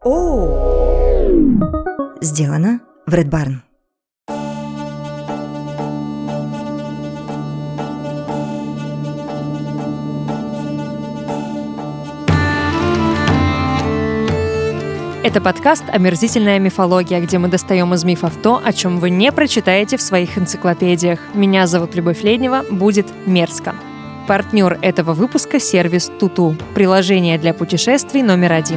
Сделано в Red Barn. Это подкаст «Омерзительная мифология», где мы достаем из мифов то, о чем вы не прочитаете в своих энциклопедиях. Меня зовут Любовь Леднева, будет мерзко. Партнер этого выпуска – сервис Туту, приложение для путешествий номер 1.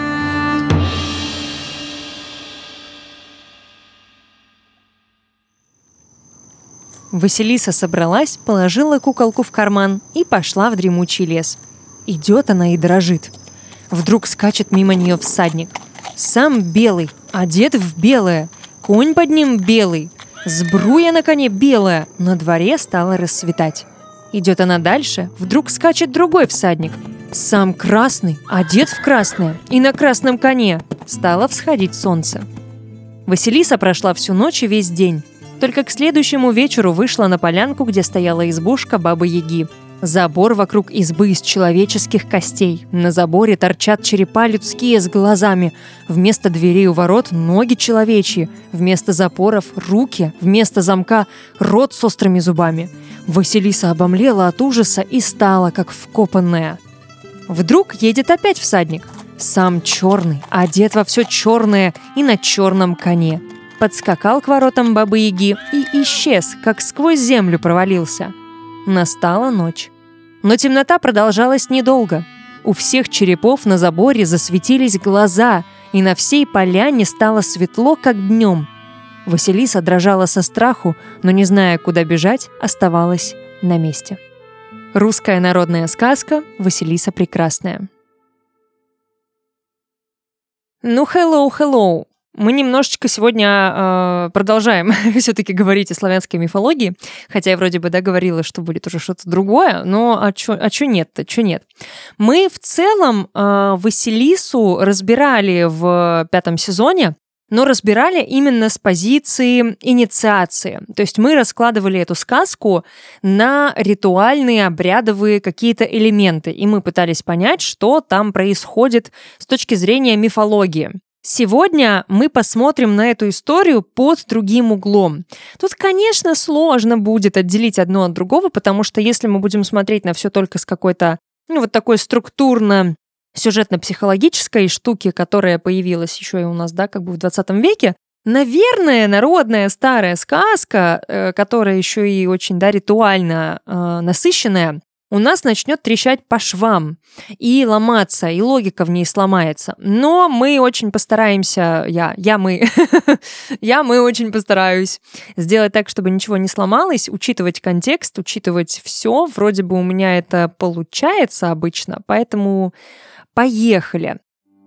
Василиса собралась, положила куколку в карман и пошла в дремучий лес. Идет она и дрожит. Вдруг скачет мимо нее всадник. Сам белый, одет в белое, конь под ним белый, сбруя на коне белая, на дворе стало рассветать. Идет она дальше, вдруг скачет другой всадник. Сам красный, одет в красное, и на красном коне стало всходить солнце. Василиса прошла всю ночь и весь день. Только к следующему вечеру вышла на полянку, где стояла избушка Бабы-Яги. Забор вокруг избы из человеческих костей. На заборе торчат черепа людские с глазами. Вместо дверей у ворот ноги человечьи. Вместо запоров руки. Вместо замка рот с острыми зубами. Василиса обомлела от ужаса и стала, как вкопанная. Вдруг едет опять всадник. Сам черный, одет во все черное и на черном коне. Подскакал к воротам Бабы-Яги и исчез, как сквозь землю провалился. Настала ночь. Но темнота продолжалась недолго. У всех черепов на заборе засветились глаза, и на всей поляне стало светло, как днем. Василиса дрожала со страху, но, не зная, куда бежать, оставалась на месте. Русская народная сказка «Василиса Прекрасная». Hello. Мы немножечко сегодня продолжаем все-таки говорить о славянской мифологии, хотя я вроде бы говорила, что будет уже что-то другое, но чё нет-то, чё нет? Мы в целом Василису разбирали в 5 сезоне, но разбирали именно с позиции инициации. То есть мы раскладывали эту сказку на ритуальные, обрядовые какие-то элементы, и мы пытались понять, что там происходит с точки зрения мифологии. Сегодня мы посмотрим на эту историю под другим углом. Тут, конечно, сложно будет отделить одно от другого, потому что если мы будем смотреть на все только с какой-то, вот такой структурно-сюжетно-психологической штуки, которая появилась еще и у нас, в 20 веке, наверное, народная старая сказка, которая еще и очень, ритуально насыщенная, у нас начнет трещать по швам и ломаться, и логика в ней сломается. Но мы очень постараемся, мы очень постараюсь сделать так, чтобы ничего не сломалось, учитывать контекст, учитывать все. Вроде бы у меня это получается обычно, поэтому поехали.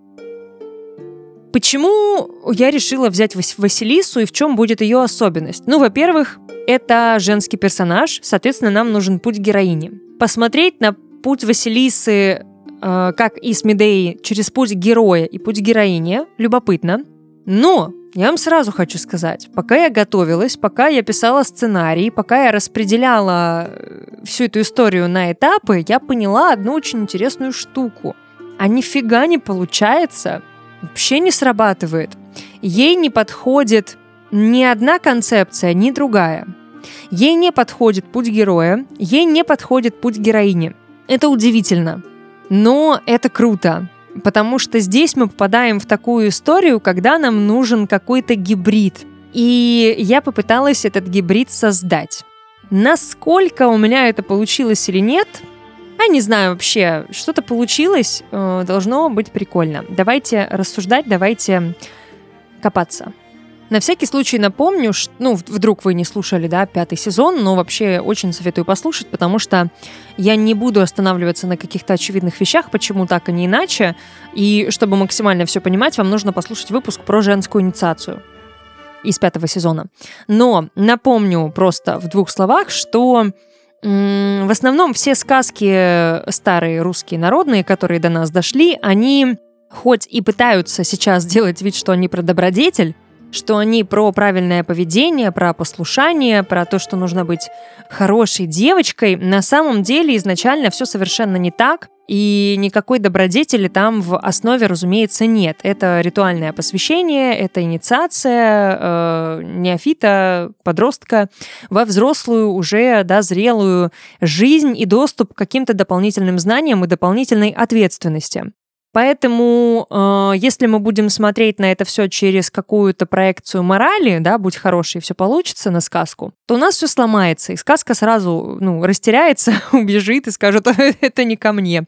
Почему я решила взять Василису и в чем будет ее особенность? Во-первых, это женский персонаж, соответственно, нам нужен путь героини. Посмотреть на путь Василисы, как и с Медеей, через путь героя и путь героини любопытно. Но я вам сразу хочу сказать, пока я готовилась, пока я писала сценарий, пока я распределяла всю эту историю на этапы, я поняла одну очень интересную штуку. А нифига не получается, вообще не срабатывает. Ей не подходит ни одна концепция, ни другая. Ей не подходит путь героя, ей не подходит путь героини. Это удивительно, но это круто, потому что здесь мы попадаем в такую историю, когда нам нужен какой-то гибрид. И я попыталась этот гибрид создать. Насколько у меня это получилось или нет, я не знаю вообще, что-то получилось, должно быть прикольно. Давайте рассуждать, давайте копаться. На всякий случай напомню, что, вдруг вы не слушали, 5 сезон, но вообще очень советую послушать, потому что я не буду останавливаться на каких-то очевидных вещах, почему так, а не иначе. И чтобы максимально все понимать, вам нужно послушать выпуск про женскую инициацию из 5 сезона. Но напомню просто в 2 словах, что в основном все сказки старые русские народные, которые до нас дошли, они хоть и пытаются сейчас делать вид, что они про добродетель, что они про правильное поведение, про послушание, про то, что нужно быть хорошей девочкой. На самом деле изначально все совершенно не так, и никакой добродетели там в основе, разумеется, нет. Это ритуальное посвящение, это инициация неофита, подростка во взрослую, уже зрелую жизнь и доступ к каким-то дополнительным знаниям и дополнительной ответственности. Поэтому, если мы будем смотреть на это все через какую-то проекцию морали, будь хороший, все получится на сказку, то у нас все сломается, и сказка сразу растеряется, убежит и скажет, это не ко мне.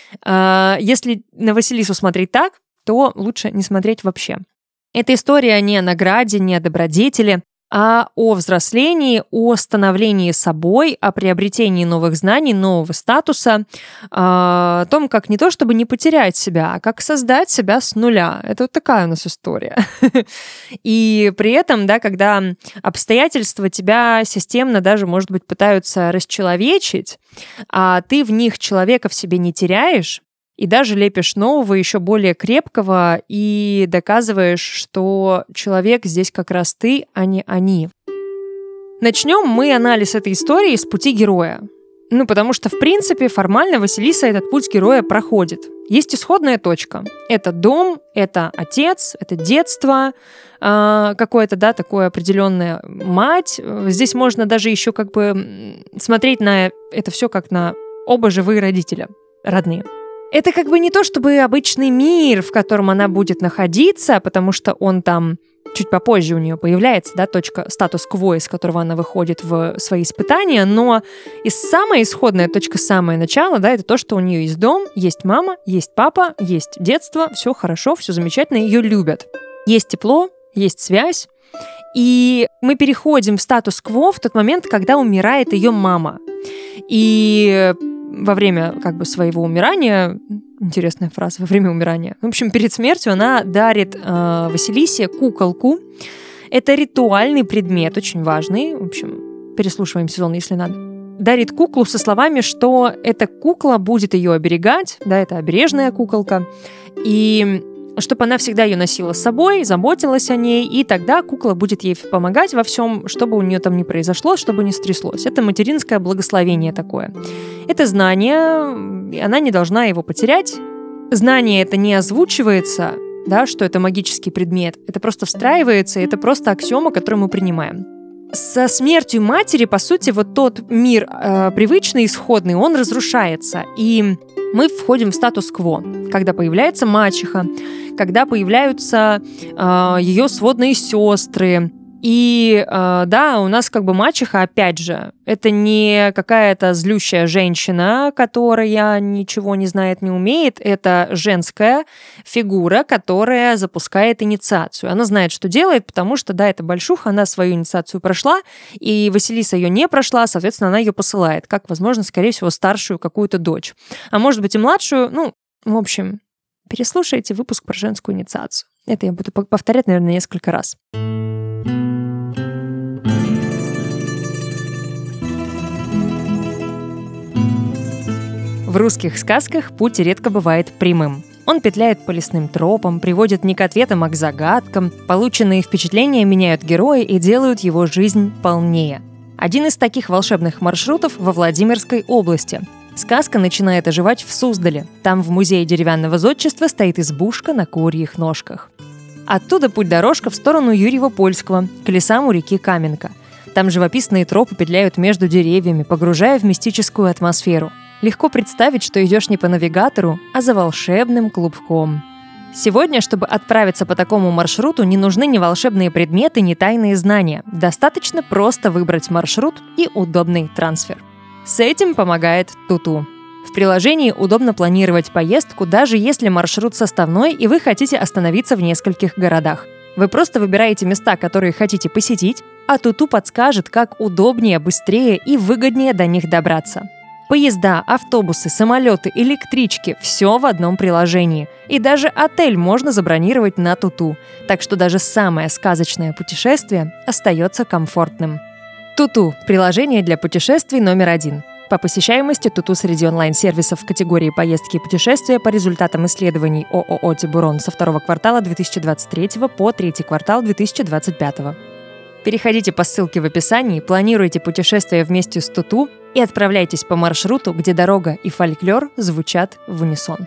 Если на Василису смотреть так, то лучше не смотреть вообще. Эта история не о награде, не о добродетели, а о взрослении, о становлении собой, о приобретении новых знаний, нового статуса, о том, как не то чтобы не потерять себя, а как создать себя с нуля. Это вот такая у нас история. И при этом, когда обстоятельства тебя системно даже, может быть, пытаются расчеловечить, а ты в них человека в себе не теряешь, и даже лепишь нового, еще более крепкого, и доказываешь, что человек здесь как раз ты, а не они. Начнем мы анализ этой истории с пути героя. Потому что, в принципе, формально Василиса этот путь героя проходит. Есть исходная точка. Это дом, это отец, это детство, какое-то, такое определенное мать. Здесь можно даже еще смотреть на это все как на оба живые родителя, родные. Это не то чтобы обычный мир, в котором она будет находиться, потому что он там чуть попозже у нее появляется, точка статус-кво, из которого она выходит в свои испытания, но самая исходная точка, самое начало, это то, что у нее есть дом, есть мама, есть папа, есть детство, все хорошо, все замечательно, ее любят. Есть тепло, есть связь, и мы переходим в статус-кво в тот момент, когда умирает ее мама. И во время своего умирания, интересная фраза, во время умирания, в общем, перед смертью она дарит Василисе куколку. Это ритуальный предмет, очень важный. В общем, переслушиваем сезон, если надо. Дарит куклу со словами, что эта кукла будет ее оберегать, это обережная куколка, и чтобы она всегда ее носила с собой, заботилась о ней, и тогда кукла будет ей помогать во всем, чтобы у нее там не произошло, чтобы не стряслось. Это материнское благословение такое. Это знание, она не должна его потерять. Знание это не озвучивается, что это магический предмет, это просто встраивается, это просто аксиома, которую мы принимаем. Со смертью матери, по сути, вот тот мир привычный, исходный, он разрушается, и мы входим в статус-кво, когда появляется мачеха, когда появляются ее сводные сестры. И у нас мачеха, опять же, это не какая-то злющая женщина, которая ничего не знает, не умеет. Это женская фигура, которая запускает инициацию. Она знает, что делает, потому что, это большуха, она свою инициацию прошла, и Василиса ее не прошла, соответственно, она ее посылает, как, возможно, скорее всего, старшую какую-то дочь. А может быть и младшую, в общем, переслушайте выпуск про женскую инициацию. Это я буду повторять, наверное, несколько раз. В русских сказках путь редко бывает прямым. Он петляет по лесным тропам, приводит не к ответам, а к загадкам. Полученные впечатления меняют героя и делают его жизнь полнее. Один из таких волшебных маршрутов во Владимирской области. Сказка начинает оживать в Суздале. Там в музее деревянного зодчества стоит избушка на курьих ножках. Оттуда путь-дорожка в сторону Юрьево-Польского, к лесам у реки Каменка. Там живописные тропы петляют между деревьями, погружая в мистическую атмосферу. Легко представить, что идешь не по навигатору, а за волшебным клубком. Сегодня, чтобы отправиться по такому маршруту, не нужны ни волшебные предметы, ни тайные знания. Достаточно просто выбрать маршрут и удобный трансфер. С этим помогает Туту. В приложении удобно планировать поездку, даже если маршрут составной и вы хотите остановиться в нескольких городах. Вы просто выбираете места, которые хотите посетить, а Туту подскажет, как удобнее, быстрее и выгоднее до них добраться. Поезда, автобусы, самолеты, электрички – все в одном приложении. И даже отель можно забронировать на Туту. Так что даже самое сказочное путешествие остается комфортным. Туту – приложение для путешествий номер 1. По посещаемости Туту среди онлайн-сервисов в категории поездки и путешествия по результатам исследований ООО «Тибурон» со второго квартала 2023 по третий квартал 2025. Переходите по ссылке в описании, планируйте путешествие вместе с Туту и отправляйтесь по маршруту, где дорога и фольклор звучат в унисон.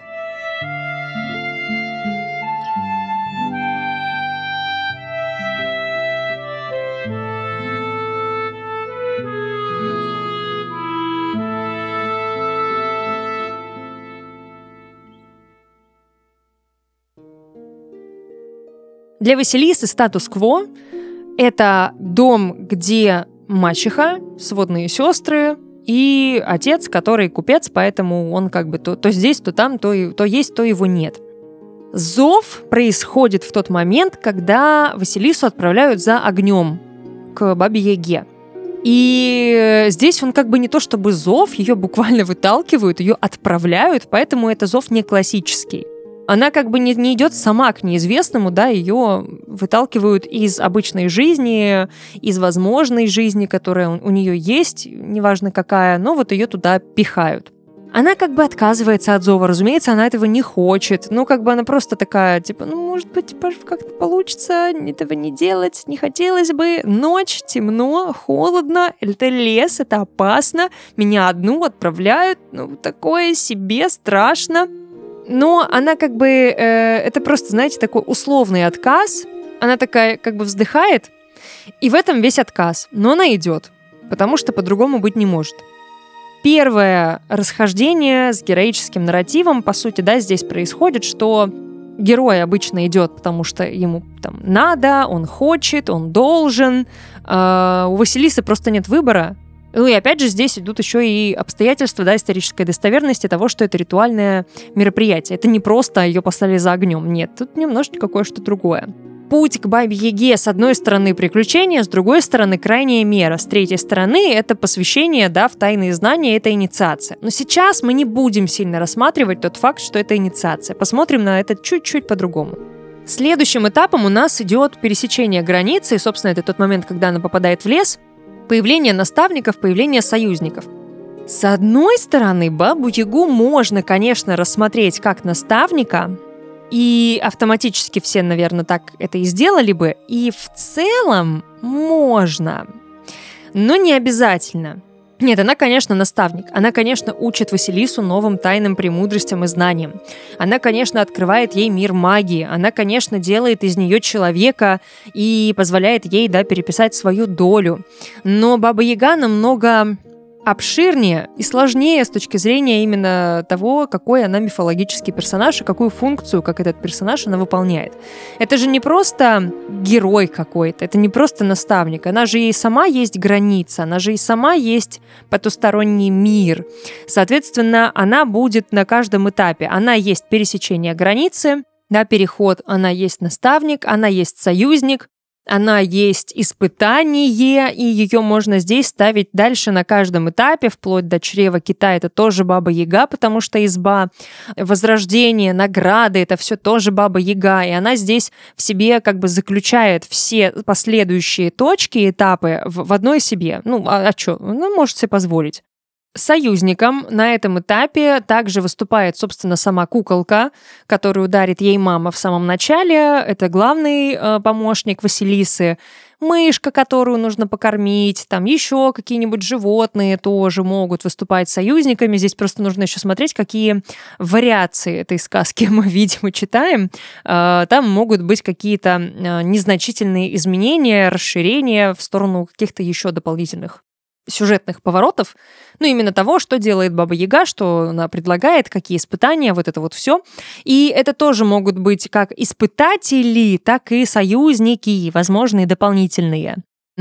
Для Василисы статус-кво – это дом, где мачеха, сводные сестры и отец, который купец, поэтому он как бы то здесь, то там, то есть, то его нет. Зов происходит в тот момент, когда Василису отправляют за огнем к Бабе-Яге. И здесь он как бы не то чтобы зов, ее буквально выталкивают, ее отправляют, поэтому это зов не классический. Она как бы не идет сама к неизвестному, да, ее выталкивают из обычной жизни, из возможной жизни, которая у нее есть, неважно какая, но вот ее туда пихают. Она как бы отказывается от зова, разумеется, она этого не хочет, ну как бы она просто такая, типа, ну может быть как-то получится этого не делать, не хотелось бы, ночь, темно, холодно, это лес, это опасно, меня одну отправляют, ну такое себе, страшно. Но она как бы, это просто, знаете, такой условный отказ. Она такая как бы вздыхает, и в этом весь отказ. Но она идет, потому что по-другому быть не может. Первое расхождение с героическим нарративом, по сути, да, здесь происходит, что герой обычно идет, потому что ему там надо, он хочет, он должен. У Василисы просто нет выбора. Ну и опять же здесь идут еще и обстоятельства, да, исторической достоверности того, что это ритуальное мероприятие. Это не просто ее послали за огнем, нет, тут немножечко кое-что другое. Путь к Бабе-Яге с одной стороны приключения, с другой стороны крайняя мера, с третьей стороны это посвящение, да, в тайные знания, это инициация. Но сейчас мы не будем сильно рассматривать тот факт, что это инициация. Посмотрим на это чуть-чуть по-другому. Следующим этапом у нас идет пересечение границы, и, собственно, это тот момент, когда она попадает в лес, появление наставников, появление союзников. С одной стороны, Бабу-Ягу можно, конечно, рассмотреть как наставника, и автоматически все, наверное, так это и сделали бы, и в целом можно, но не обязательно. Нет, она, конечно, наставник. Она, конечно, учит Василису новым тайным премудростям и знаниям. Она, конечно, открывает ей мир магии. Она, конечно, делает из нее человека и позволяет ей, да, переписать свою долю. Но Баба-Яга намного обширнее и сложнее с точки зрения именно того, какой она мифологический персонаж и какую функцию, как этот персонаж, она выполняет. Это же не просто герой какой-то, это не просто наставник, она же и сама есть граница, она же и сама есть потусторонний мир. Соответственно, она будет на каждом этапе. Она есть пересечение границы, да, переход, она есть наставник, она есть союзник, она есть испытание, и ее можно здесь ставить дальше на каждом этапе, вплоть до чрева кита, это тоже Баба-Яга, потому что изба, возрождение, награды, это все тоже Баба-Яга, и она здесь в себе как бы заключает все последующие точки, этапы в одной себе. Ну, а что? Она может себе позволить. Союзником на этом этапе также выступает, собственно, сама куколка, которую дарит ей мама в самом начале. Это главный помощник Василисы. Мышка, которую нужно покормить. Там еще какие-нибудь животные тоже могут выступать союзниками. Здесь просто нужно еще смотреть, какие вариации этой сказки мы видим и читаем. Там могут быть какие-то незначительные изменения, расширения в сторону каких-то еще дополнительных сюжетных поворотов, ну, именно того, что делает Баба-Яга, что она предлагает, какие испытания, вот это вот все. И это тоже могут быть как испытатели, так и союзники, возможные дополнительные.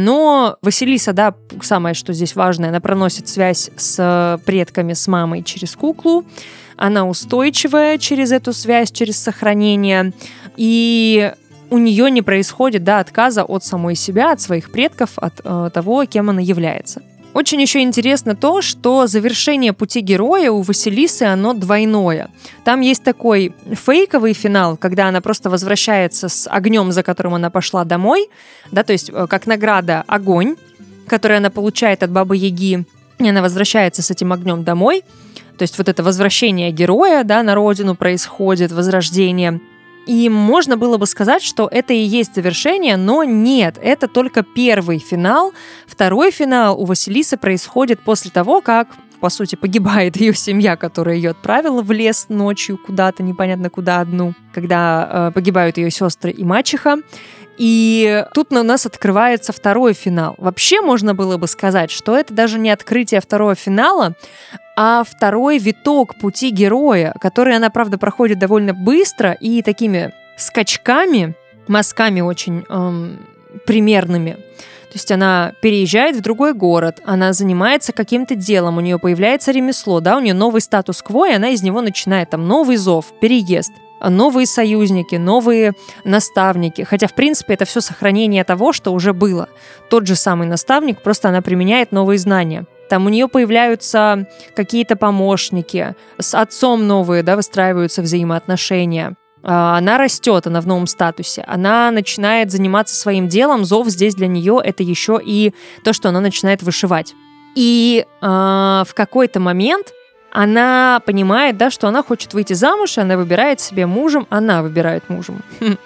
Но Василиса, да, самое, что здесь важное, она проносит связь с предками, с мамой через куклу. Она устойчивая через эту связь, через сохранение. И у нее не происходит, да, отказа от самой себя, от своих предков, от того, кем она является. Очень еще интересно то, что завершение пути героя у Василисы, оно двойное. Там есть такой фейковый финал, когда она просто возвращается с огнем, за которым она пошла домой, да, то есть как награда огонь, который она получает от Бабы-Яги. и она возвращается с этим огнем домой. То есть вот это возвращение героя, да, на родину происходит, возрождение. И можно было бы сказать, что это и есть завершение, но нет, это только первый финал. Второй финал у Василисы происходит после того, как, по сути, погибает ее семья, которая ее отправила в лес ночью куда-то, непонятно куда одну, когда погибают ее сестры и мачеха. И тут у нас открывается второй финал. Вообще можно было бы сказать, что это даже не открытие второго финала, а второй виток пути героя, который она, правда, проходит довольно быстро и такими скачками, мазками очень примерными. То есть она переезжает в другой город, она занимается каким-то делом, у нее появляется ремесло, да, у нее новый статус-кво, и она из него начинает там новый зов, переезд, новые союзники, новые наставники. Хотя, в принципе, это все сохранение того, что уже было. Тот же самый наставник, просто она применяет новые знания. Там у нее появляются какие-то помощники, с отцом новые, да, выстраиваются взаимоотношения. Она растет, она в новом статусе, она начинает заниматься своим делом, зов здесь для нее это еще и то, что она начинает вышивать. И в какой-то момент она понимает, да, что она хочет выйти замуж, и она выбирает себе мужем, она выбирает мужем.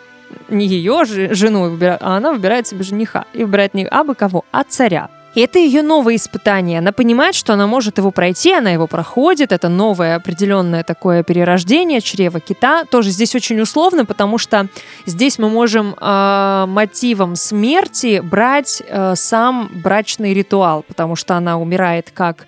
Не ее жену выбирает, а она выбирает себе жениха. И выбирает не абы кого, а царя. И это ее новое испытание. Она понимает, что она может его пройти, она его проходит. Это новое определенное такое перерождение чрева кита. Тоже здесь очень условно, потому что здесь мы можем мотивом смерти брать сам брачный ритуал, потому что она умирает как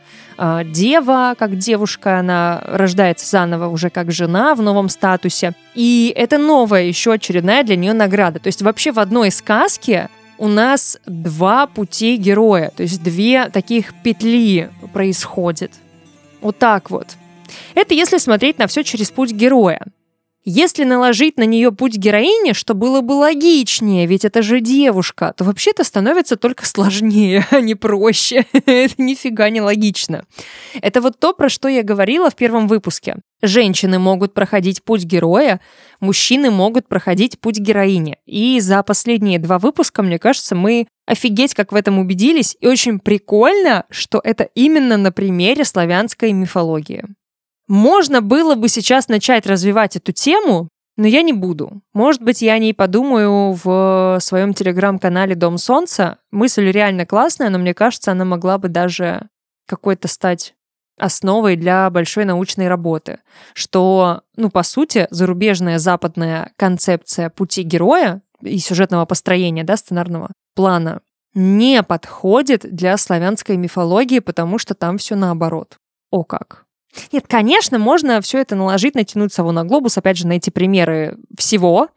дева, как девушка, она рождается заново уже как жена в новом статусе. И это новая еще очередная для нее награда. То есть вообще в одной сказке у нас два пути героя, то есть две таких петли происходит. Вот так вот. Это если смотреть на все через путь героя. Если наложить на нее путь героини, что было бы логичнее, ведь это же девушка, то вообще-то становится только сложнее, а не проще. Это нифига не логично. Это вот то, про что я говорила в первом выпуске. Женщины могут проходить путь героя, мужчины могут проходить путь героини. И за последние 2 выпуска, мне кажется, мы офигеть как в этом убедились. И очень прикольно, что это именно на примере славянской мифологии. Можно было бы сейчас начать развивать эту тему, но я не буду. Может быть, я о ней подумаю в своем телеграм-канале «Дом солнца». Мысль реально классная, но мне кажется, она могла бы даже какой-то стать основой для большой научной работы. Что, по сути, зарубежная западная концепция пути героя и сюжетного построения, да, сценарного плана не подходит для славянской мифологии, потому что там все наоборот. О как! Нет, конечно, можно все это наложить, натянуть сову на глобус, опять же, найти примеры всего,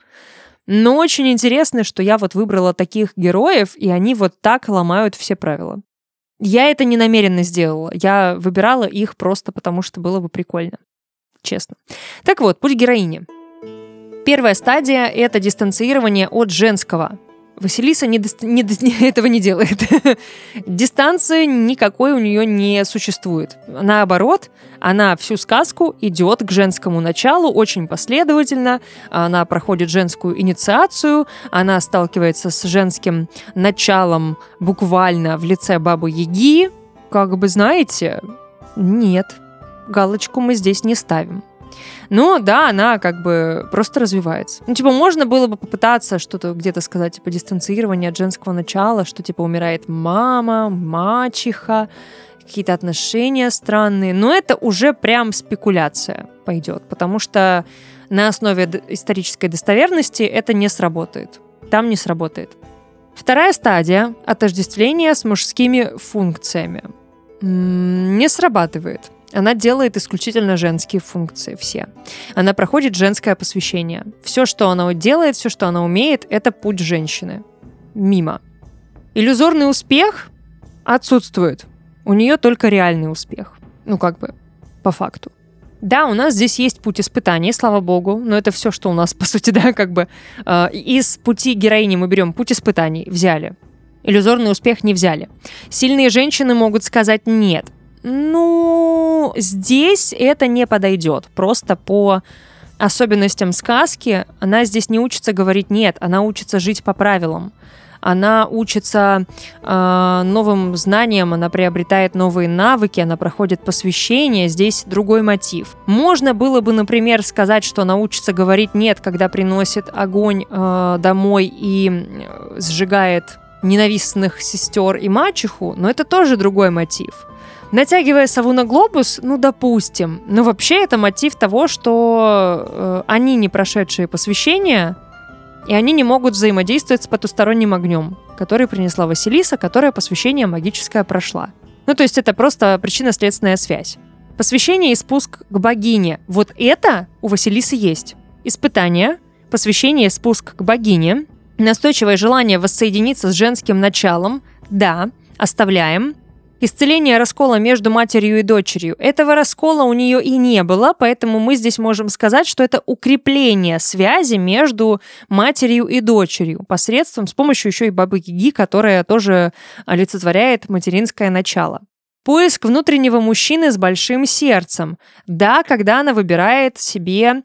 но очень интересно, что я вот выбрала таких героев, и они вот так ломают все правила. Я это не намеренно сделала, я выбирала их просто потому, что было бы прикольно, честно. Так вот, путь героини. Первая стадия — это дистанцирование от женского. Василиса этого не делает. Дистанции никакой у нее не существует. Наоборот, она всю сказку идет к женскому началу очень последовательно. Она проходит женскую инициацию, она сталкивается с женским началом буквально в лице Бабы-Яги. Как бы, знаете, нет, галочку мы здесь не ставим. Ну, да, она как бы просто развивается. Можно было бы попытаться что-то где-то сказать, дистанцирование от женского начала, что, умирает мама, мачеха, какие-то отношения странные. Но это уже прям спекуляция пойдет, потому что на основе исторической достоверности это не сработает. Там не сработает. Вторая стадия — отождествление с мужскими функциями. Не срабатывает. Она делает исключительно женские функции все. Она проходит женское посвящение. Все, что она делает, все, что она умеет, это путь женщины. Мимо. Иллюзорный успех отсутствует. У нее только реальный успех. По факту. Да, у нас здесь есть путь испытаний, слава богу, но это все, что у нас, по сути, да, из пути героини мы берем путь испытаний, взяли. Иллюзорный успех не взяли. Сильные женщины могут сказать «нет». Здесь это не подойдет. Просто по особенностям сказки она здесь не учится говорить «нет», она учится жить по правилам. она учится новым знаниям, она приобретает новые навыки, она проходит посвящение, здесь другой мотив. Можно было бы, например, сказать, что она учится говорить «нет», когда приносит огонь домой и сжигает ненавистных сестер и мачеху, но это тоже другой мотив. Натягивая сову на глобус, допустим, но вообще это мотив того, что они не прошедшие посвящения, и они не могут взаимодействовать с потусторонним огнем, который принесла Василиса, которая посвящение магическое прошла. То есть это просто причинно-следственная связь. Посвящение и спуск к богине. Вот это у Василисы есть. Испытание, посвящение и спуск к богине, настойчивое желание воссоединиться с женским началом, да, оставляем. Исцеление раскола между матерью и дочерью. Этого раскола у нее и не было, поэтому мы здесь можем сказать, что это укрепление связи между матерью и дочерью с помощью еще и бабы-яги, которая тоже олицетворяет материнское начало. Поиск внутреннего мужчины с большим сердцем. Да, когда она выбирает себе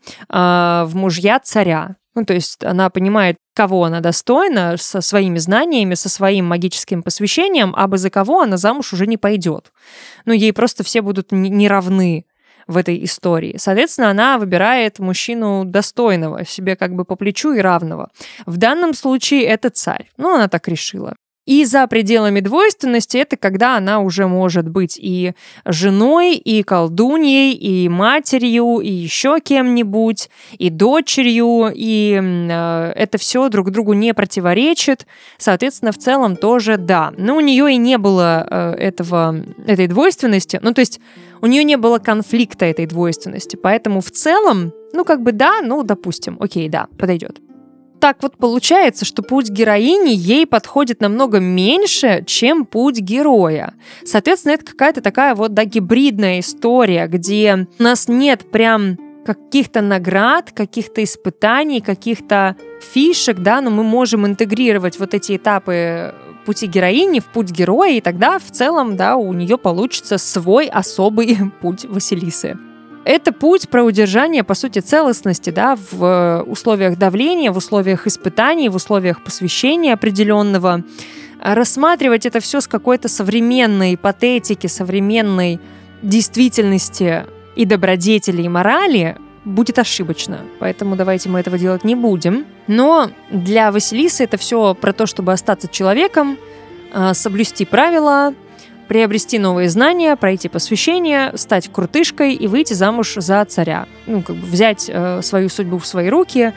в мужья царя. То есть она понимает, кого она достойна, со своими знаниями, со своим магическим посвящением, а бы за кого она замуж уже не пойдет. Ей просто все будут не равны в этой истории. Соответственно, она выбирает мужчину достойного, себе как бы по плечу и равного. В данном случае это царь. Она так решила. И за пределами двойственности это когда она уже может быть и женой, и колдуньей, и матерью, и еще кем-нибудь, и дочерью, и это все друг другу не противоречит. Соответственно, в целом тоже да. Но у нее и не было этой двойственности. То есть у нее не было конфликта этой двойственности. Поэтому в целом, да, допустим, окей, да, подойдет. Так вот получается, что путь героини ей подходит намного меньше, чем путь героя. Соответственно, это какая-то такая гибридная история, где у нас нет прям каких-то наград, каких-то испытаний, каких-то фишек, да, но мы можем интегрировать эти этапы пути героини в путь героя, и тогда в целом, да, у нее получится свой особый путь Василисы. Это путь про удержание, по сути, целостности, да, в условиях давления, в условиях испытаний, в условиях посвящения определенного. Рассматривать это все с какой-то современной патетики, современной действительности и добродетели, и морали будет ошибочно. Поэтому давайте мы этого делать не будем. Но для Василисы это все про то, чтобы остаться человеком, соблюсти правила, приобрести новые знания, пройти посвящение, стать крутышкой и выйти замуж за царя. Взять свою судьбу в свои руки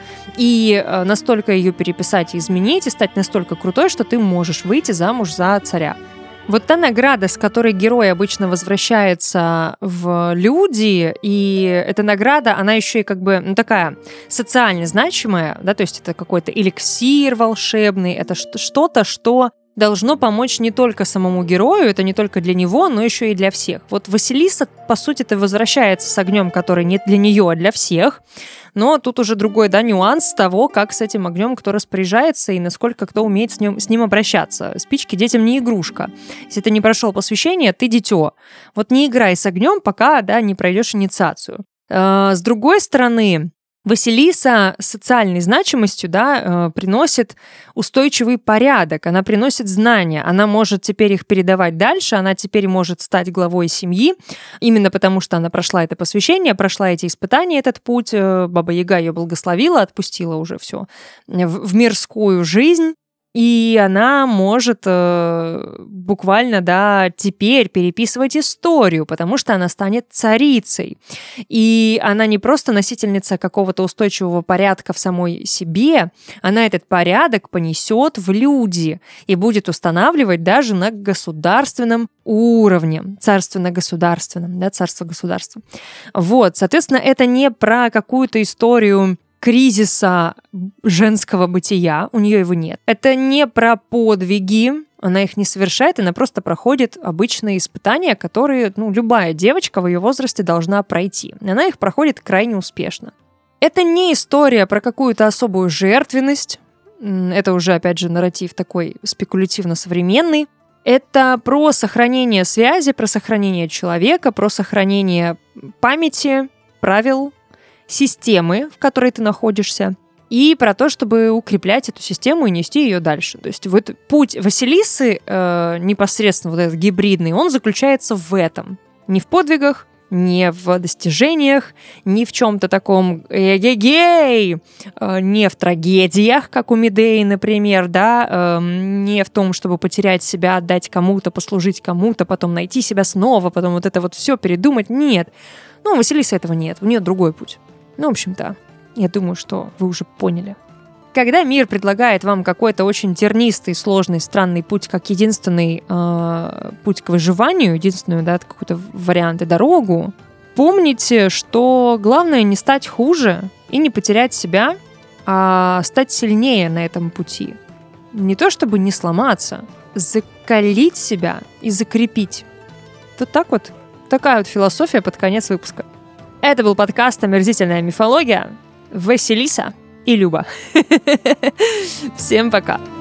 и настолько ее переписать и изменить, и стать настолько крутой, что ты можешь выйти замуж за царя. Та награда, с которой герой обычно возвращается в люди, и эта награда, она еще и такая социально значимая, да, то есть это какой-то эликсир волшебный, это что-то, что должно помочь не только самому герою, это не только для него, но еще и для всех. Василиса, по сути-то, возвращается с огнем, который не для нее, а для всех. Но тут уже другой, да, нюанс того, как с этим огнем кто распоряжается и насколько кто умеет с ним обращаться. Спички детям не игрушка. Если ты не прошел посвящение, ты дитё. Не играй с огнем, пока, да, не пройдешь инициацию. С другой стороны, Василиса с социальной значимостью, да, приносит устойчивый порядок, она приносит знания, она может теперь их передавать дальше, она теперь может стать главой семьи, именно потому что она прошла это посвящение, прошла эти испытания, этот путь, Баба-Яга ее благословила, отпустила уже все в мирскую жизнь. И она может буквально, да, теперь переписывать историю, потому что она станет царицей. И она не просто носительница какого-то устойчивого порядка в самой себе, она этот порядок понесет в люди и будет устанавливать даже на государственном уровне, царственно-государственном, да, царство-государство. Соответственно, это не про какую-то историю кризиса женского бытия, у нее его нет. Это не про подвиги, она их не совершает, она просто проходит обычные испытания, которые, любая девочка в ее возрасте должна пройти. Она их проходит крайне успешно. Это не история про какую-то особую жертвенность, это уже, опять же, нарратив такой спекулятивно-современный. Это про сохранение связи, про сохранение человека, про сохранение памяти, правил, системы, в которой ты находишься. и про то, чтобы укреплять эту систему и нести ее дальше. То есть вот путь Василисы, непосредственно вот этот гибридный, он заключается в этом. Не в подвигах, не в достижениях, не в чем-то таком эгегей, не в трагедиях, как у Медеи, например, да, не в том, чтобы потерять себя, отдать кому-то, послужить кому-то, потом найти себя снова, потом вот это вот все передумать. Нет. Ну, у Василисы этого нет, у нее другой путь. Ну, в общем-то, я думаю, что вы уже поняли. Когда мир предлагает вам какой-то очень тернистый, сложный, странный путь, как единственный путь к выживанию, единственную, да, какой-то вариант и дорогу, помните, что главное не стать хуже и не потерять себя, а стать сильнее на этом пути. Не то чтобы не сломаться, закалить себя и закрепить. Вот так вот. Такая вот философия под конец выпуска. Это был подкаст «Омерзительная мифология». Василиса и Люба. Всем пока.